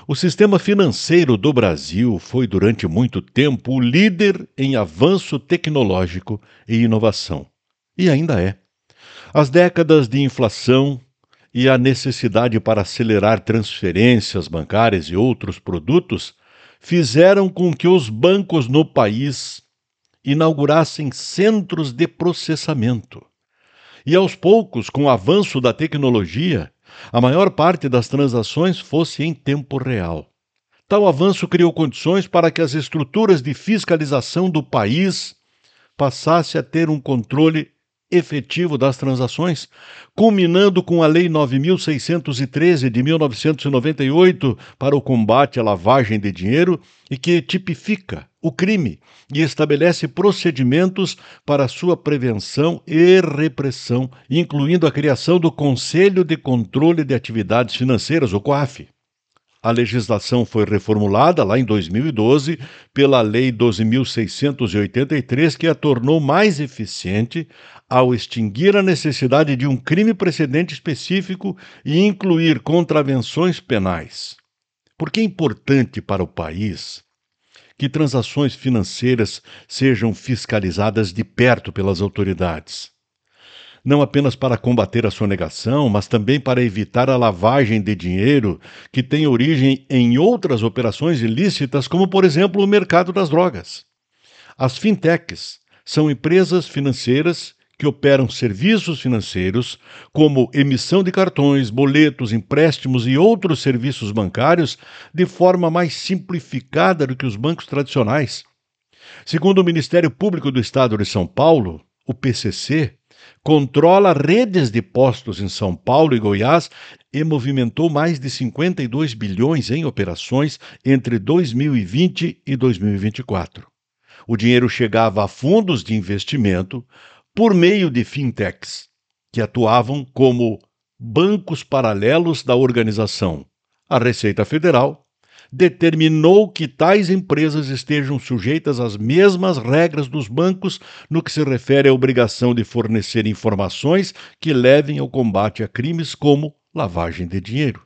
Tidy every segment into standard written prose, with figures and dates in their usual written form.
O sistema financeiro do Brasil foi, durante muito tempo, o líder em avanço tecnológico e inovação. E ainda é. As décadas de inflação e a necessidade para acelerar transferências bancárias e outros produtos fizeram com que os bancos no país inaugurassem centros de processamento. E aos poucos, com o avanço da tecnologia, a maior parte das transações fosse em tempo real. Tal avanço criou condições para que as estruturas de fiscalização do país passassem a ter um controle efetivo das transações, culminando com a Lei 9.613 de 1998 para o combate à lavagem de dinheiro e que tipifica o crime e estabelece procedimentos para sua prevenção e repressão, incluindo a criação do Conselho de Controle de Atividades Financeiras, o COAF. A legislação foi reformulada lá em 2012 pela Lei 12.683, que a tornou mais eficiente ao extinguir a necessidade de um crime precedente específico e incluir contravenções penais. Porque é importante para o país que transações financeiras sejam fiscalizadas de perto pelas autoridades. Não apenas para combater a sonegação, mas também para evitar a lavagem de dinheiro que tem origem em outras operações ilícitas, como, por exemplo, o mercado das drogas. As fintechs são empresas financeiras que operam serviços financeiros, como emissão de cartões, boletos, empréstimos e outros serviços bancários, de forma mais simplificada do que os bancos tradicionais. Segundo o Ministério Público do Estado de São Paulo, o PCC, controla redes de postos em São Paulo e Goiás e movimentou mais de 52 bilhões em operações entre 2020 e 2024. O dinheiro chegava a fundos de investimento por meio de fintechs, que atuavam como bancos paralelos da organização. A Receita Federal determinou que tais empresas estejam sujeitas às mesmas regras dos bancos no que se refere à obrigação de fornecer informações que levem ao combate a crimes como lavagem de dinheiro.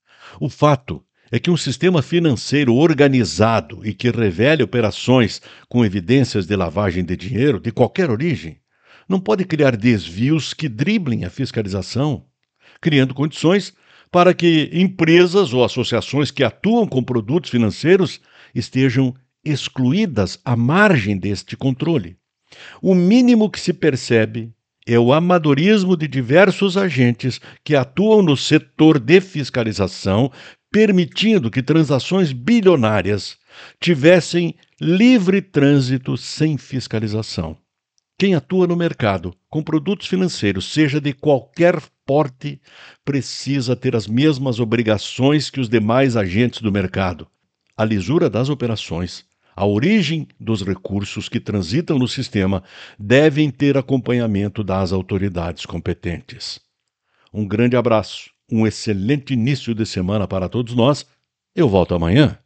O fato é que um sistema financeiro organizado e que revele operações com evidências de lavagem de dinheiro de qualquer origem não pode criar desvios que driblem a fiscalização, criando condições para que empresas ou associações que atuam com produtos financeiros estejam excluídas à margem deste controle. O mínimo que se percebe é o amadorismo de diversos agentes que atuam no setor de fiscalização, permitindo que transações bilionárias tivessem livre trânsito sem fiscalização. Quem atua no mercado com produtos financeiros, seja de qualquer porte, precisa ter as mesmas obrigações que os demais agentes do mercado. A lisura das operações, a origem dos recursos que transitam no sistema devem ter acompanhamento das autoridades competentes. Um grande abraço, um excelente início de semana para todos nós. Eu volto amanhã.